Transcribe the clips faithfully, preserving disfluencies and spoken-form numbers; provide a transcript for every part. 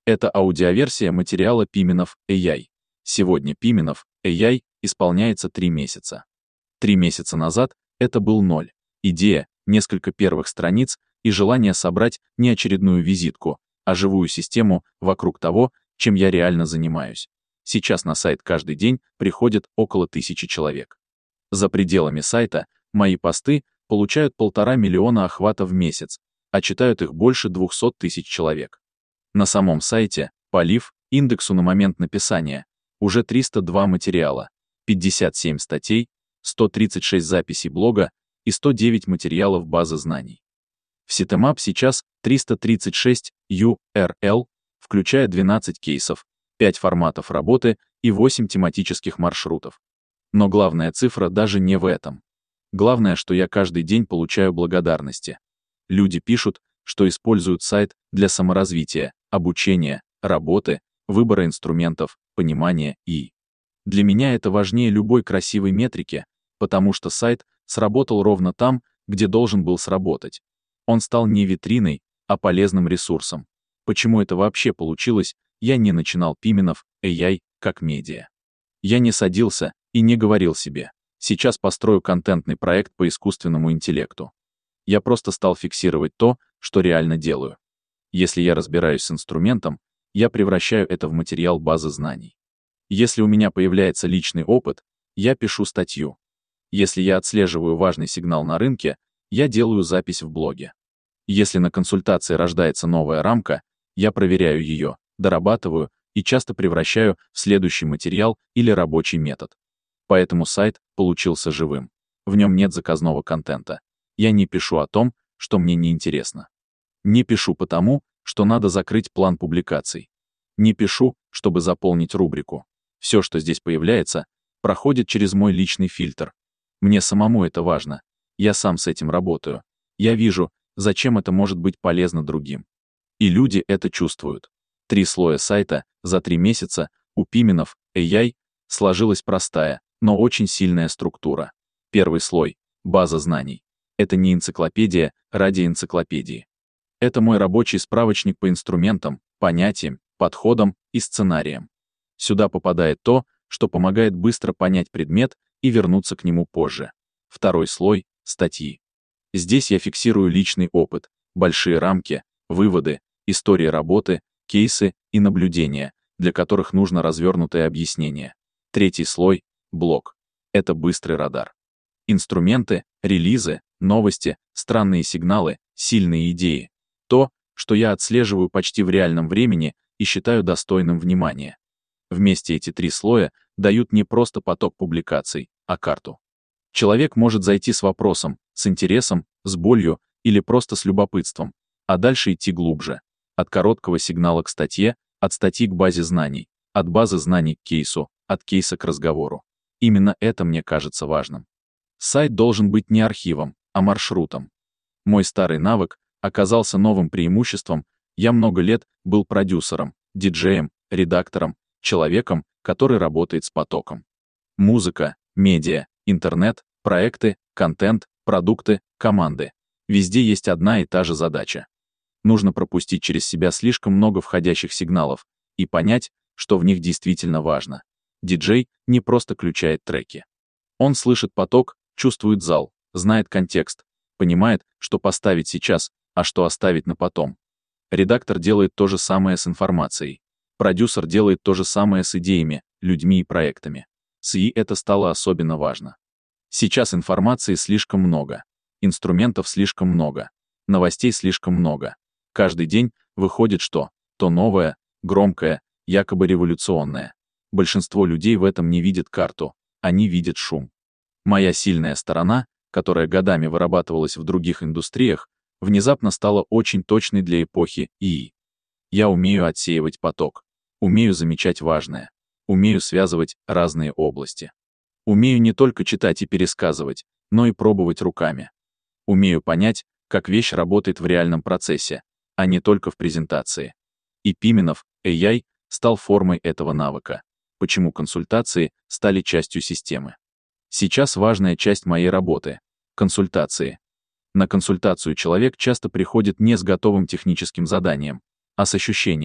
Это аудиоверсия материала Пименов эй ай. Сегодня Пименов эй ай исполняется три месяца. Три месяца назад это был ноль. Идея, несколько первых страниц и желание собрать не очередную визитку, а живую систему вокруг того, чем я реально занимаюсь. Сейчас на сайт каждый день приходит около тысячи человек. За пределами сайта мои посты получают полтора миллиона охватов в месяц, а читают их больше двухсот тысяч человек. На самом сайте, по лив, индексу на момент написания, уже триста два материала, пятьдесят семь статей, сто тридцать шесть записей блога и сто девять материалов базы знаний. В Sitemap сейчас триста тридцать шесть ю ар эл, включая двенадцать кейсов, пять форматов работы и восемь тематических маршрутов. Но главная цифра даже не в этом. Главное, что я каждый день получаю благодарности. Люди пишут, что используют сайт для саморазвития, обучения, работы, выбора инструментов, понимания и... Для меня это важнее любой красивой метрики, потому что сайт сработал ровно там, где должен был сработать. Он стал не витриной, а полезным ресурсом. Почему это вообще получилось, я не начинал Пименов эй ай как медиа. Я не садился и не говорил себе: сейчас построю контентный проект по искусственному интеллекту. Я просто стал фиксировать то, что реально делаю. Если я разбираюсь с инструментом, я превращаю это в материал базы знаний. Если у меня появляется личный опыт, я пишу статью. Если я отслеживаю важный сигнал на рынке, я делаю запись в блоге. Если на консультации рождается новая рамка, я проверяю ее, дорабатываю и часто превращаю в следующий материал или рабочий метод. Поэтому сайт получился живым. В нем нет заказного контента. Я не пишу о том, что мне не интересно. Не пишу потому, что надо закрыть план публикаций. Не пишу, чтобы заполнить рубрику. Все, что здесь появляется, проходит через мой личный фильтр. Мне самому это важно. Я сам с этим работаю. Я вижу, зачем это может быть полезно другим. И люди это чувствуют. Три слоя сайта за три месяца у Пименов эй ай сложилась простая, но очень сильная структура. Первый слой — база знаний. Это не энциклопедия ради энциклопедии. Это мой рабочий справочник по инструментам, понятиям, подходам и сценариям. Сюда попадает то, что помогает быстро понять предмет и вернуться к нему позже. Второй слой — статьи. Здесь я фиксирую личный опыт, большие рамки, выводы, истории работы, кейсы и наблюдения, для которых нужно развернутое объяснение. Третий слой — блог. Это быстрый радар. Инструменты, релизы, новости, странные сигналы, сильные идеи. То, что я отслеживаю почти в реальном времени и считаю достойным внимания. Вместе эти три слоя дают не просто поток публикаций, а карту. Человек может зайти с вопросом, с интересом, с болью или просто с любопытством, а дальше идти глубже. От короткого сигнала к статье, от статьи к базе знаний, от базы знаний к кейсу, от кейса к разговору. Именно это мне кажется важным. Сайт должен быть не архивом, а маршрутом. Мой старый навык оказался новым преимуществом. Я много лет был продюсером, диджеем, редактором, человеком, который работает с потоком. Музыка, медиа, интернет, проекты, контент, продукты, команды. Везде есть одна и та же задача. Нужно пропустить через себя слишком много входящих сигналов и понять, что в них действительно важно. Диджей не просто включает треки. Он слышит поток, чувствует зал, знает контекст, понимает, что поставить сейчас, а что оставить на потом. Редактор делает то же самое с информацией. Продюсер делает то же самое с идеями, людьми и проектами. С ИИ это стало особенно важно. Сейчас информации слишком много, инструментов слишком много, новостей слишком много. Каждый день выходит что? То новое, громкое, якобы революционное. Большинство людей в этом не видят карту, они видят шум. Моя сильная сторона, которая годами вырабатывалась в других индустриях, внезапно стала очень точной для эпохи ИИ. Я умею отсеивать поток, умею замечать важное, умею связывать разные области. Умею не только читать и пересказывать, но и пробовать руками. Умею понять, как вещь работает в реальном процессе, а не только в презентации. И Пименов эй ай стал формой этого навыка. Почему консультации стали частью системы? Сейчас важная часть моей работы — консультации. На консультацию человек часто приходит не с готовым техническим заданием, а с ощущением: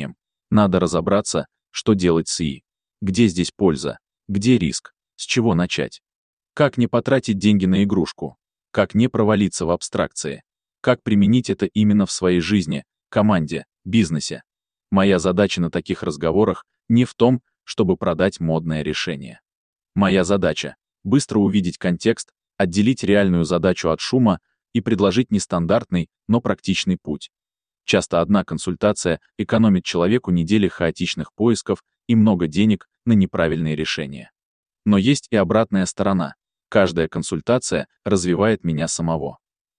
Надо разобраться, что делать с ИИ. Где здесь польза? Где риск? С чего начать? Как не потратить деньги на игрушку? Как не провалиться в абстракции? Как применить это именно в своей жизни, команде, бизнесе? Моя задача на таких разговорах не в том, чтобы продать модное решение. Моя задача — быстро увидеть контекст, отделить реальную задачу от шума и предложить нестандартный, но практичный путь. Часто одна консультация экономит человеку недели хаотичных поисков и много денег на неправильные решения. Но есть и обратная сторона. Каждая консультация развивает меня самого.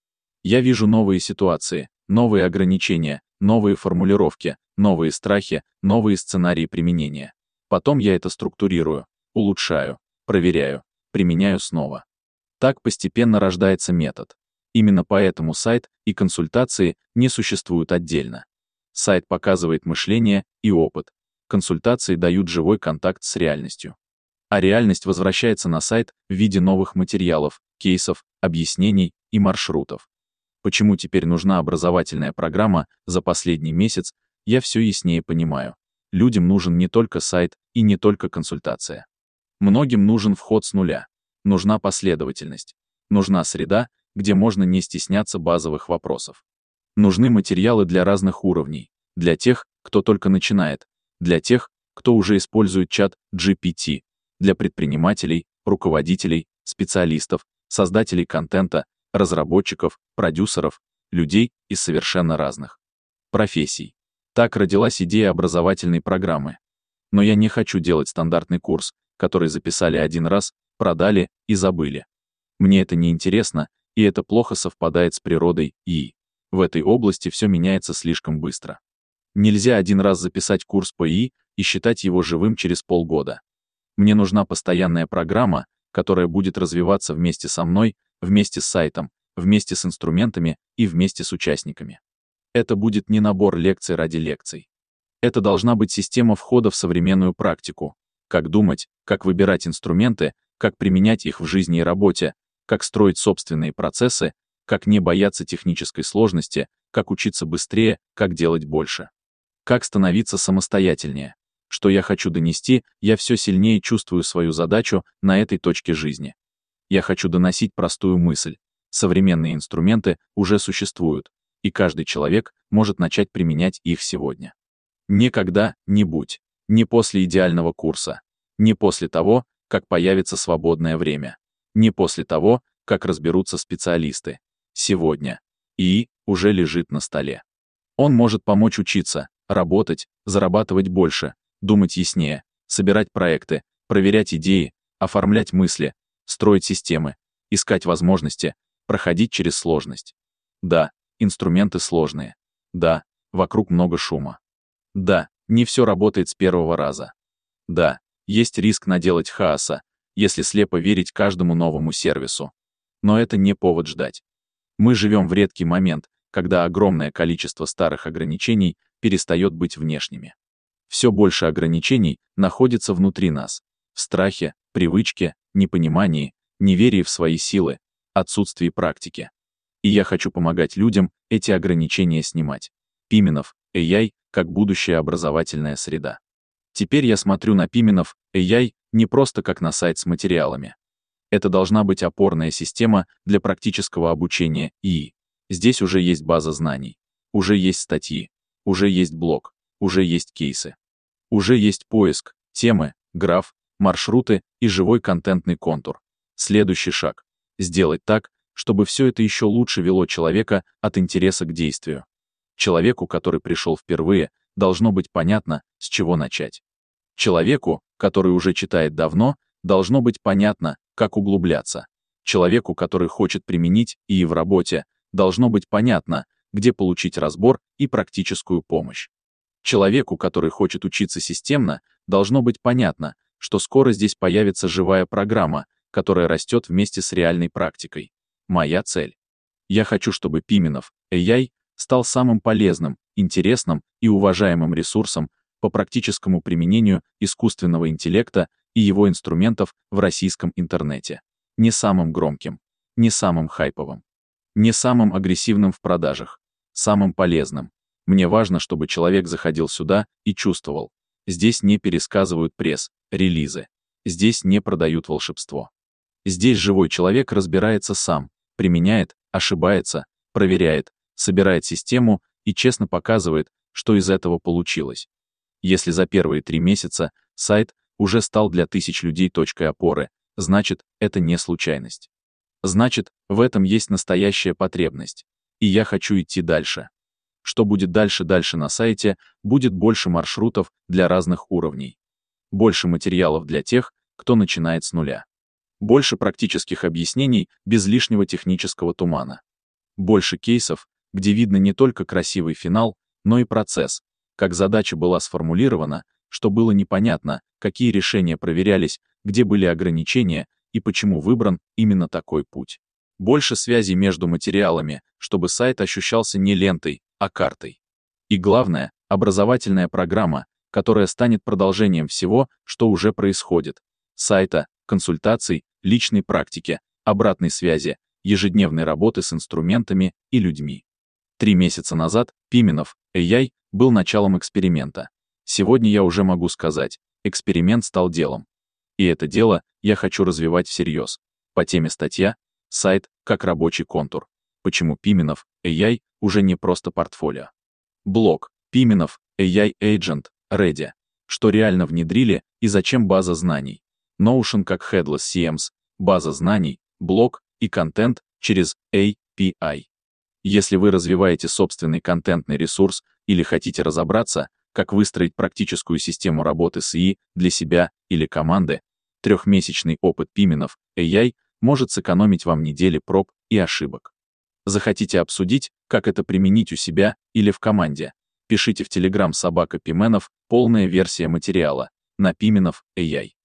Я вижу новые ситуации, новые ограничения, новые формулировки, новые страхи, новые сценарии применения. Потом я это структурирую, улучшаю, проверяю, применяю снова. Так постепенно рождается метод. Именно поэтому сайт и консультации не существуют отдельно. Сайт показывает мышление и опыт. Консультации дают живой контакт с реальностью. А реальность возвращается на сайт в виде новых материалов, кейсов, объяснений и маршрутов. Почему теперь нужна образовательная программа за последний месяц, я все яснее понимаю. Людям нужен не только сайт и не только консультация. Многим нужен вход с нуля. Нужна последовательность. Нужна среда, где можно не стесняться базовых вопросов. Нужны материалы для разных уровней, для тех, кто только начинает, для тех, кто уже использует чат джи пи ти, для предпринимателей, руководителей, специалистов, создателей контента, разработчиков, продюсеров, людей из совершенно разных профессий. Так родилась идея образовательной программы. Но я не хочу делать стандартный курс, который записали один раз, продали и забыли. Мне это не интересно, и это плохо совпадает с природой ИИ. В этой области все меняется слишком быстро. Нельзя один раз записать курс по ИИ и считать его живым через полгода. Мне нужна постоянная программа, которая будет развиваться вместе со мной, вместе с сайтом, вместе с инструментами и вместе с участниками. Это будет не набор лекций ради лекций. Это должна быть система входа в современную практику. Как думать, как выбирать инструменты, как применять их в жизни и работе, как строить собственные процессы, как не бояться технической сложности, как учиться быстрее, как делать больше. Как становиться самостоятельнее. Что я хочу донести, я все сильнее чувствую свою задачу на этой точке жизни. Я хочу доносить простую мысль. Современные инструменты уже существуют, и каждый человек может начать применять их сегодня. Не когда-нибудь, не после идеального курса, не после того, как появится свободное время, не после того, как разберутся специалисты. Сегодня. ИИ уже лежит на столе. Он может помочь учиться, работать, зарабатывать больше, думать яснее, собирать проекты, проверять идеи, оформлять мысли, строить системы, искать возможности, проходить через сложность. Да, инструменты сложные. Да, вокруг много шума. Да, не все работает с первого раза. Да, есть риск наделать хаоса, если слепо верить каждому новому сервису. Но это не повод ждать. Мы живем в редкий момент, когда огромное количество старых ограничений перестает быть внешними. Все больше ограничений находится внутри нас. В страхе, привычке, непонимании, неверии в свои силы, отсутствии практики. И я хочу помогать людям эти ограничения снимать. Пименов, эй ай, как будущая образовательная среда. Теперь я смотрю на Пименов, эй ай, не просто как на сайт с материалами. Это должна быть опорная система для практического обучения ИИ. Здесь уже есть база знаний, уже есть статьи, уже есть блог, уже есть кейсы. Уже есть поиск, темы, граф, маршруты и живой контентный контур. Следующий шаг — сделать так, чтобы все это еще лучше вело человека от интереса к действию. Человеку, который пришел впервые, должно быть понятно, с чего начать. Человеку, который уже читает давно, должно быть понятно, как углубляться. Человеку, который хочет применить ИИ в работе, должно быть понятно, где получить разбор и практическую помощь. Человеку, который хочет учиться системно, должно быть понятно, что скоро здесь появится живая программа, которая растет вместе с реальной практикой. Моя цель. Я хочу, чтобы Пименов, эй ай, стал самым полезным, интересным и уважаемым ресурсом по практическому применению искусственного интеллекта и его инструментов в российском интернете. Не самым громким, не самым хайповым, не самым агрессивным в продажах, самым полезным, Мне важно, чтобы человек заходил сюда и чувствовал. Здесь не пересказывают пресс, релизы. Здесь не продают волшебство. Здесь живой человек разбирается сам, применяет, ошибается, проверяет, собирает систему и честно показывает, что из этого получилось. Если за первые три месяца сайт уже стал для тысяч людей точкой опоры, значит, это не случайность. Значит, в этом есть настоящая потребность. И я хочу идти дальше. Что будет дальше-дальше на сайте, будет больше маршрутов для разных уровней. Больше материалов для тех, кто начинает с нуля. Больше практических объяснений без лишнего технического тумана. Больше кейсов, где видно не только красивый финал, но и процесс, как задача была сформулирована, что было непонятно, какие решения проверялись, где были ограничения и почему выбран именно такой путь. Больше связей между материалами, чтобы сайт ощущался не лентой, а картой. И главное, образовательная программа, которая станет продолжением всего, что уже происходит. Сайта, консультаций, личной практики, обратной связи, ежедневной работы с инструментами и людьми. Три месяца назад Пименов эй ай был началом эксперимента. Сегодня я уже могу сказать, эксперимент стал делом. И это дело я хочу развивать всерьез. По теме статья «Сайт как рабочий контур. Почему Пименов эй ай уже не просто портфолио». Блог Пименов эй ай Agent Ready. Что реально внедрили и зачем база знаний. Notion как Headless си эмс, база знаний, блог и контент через эй пи ай. Если вы развиваете собственный контентный ресурс или хотите разобраться, как выстроить практическую систему работы с ИИ для себя или команды, трехмесячный опыт Пименов эй ай может сэкономить вам недели проб и ошибок. Захотите обсудить, как это применить у себя или в команде? Пишите в Telegram собака Пименов, полная версия материала, на Пименов эй ай.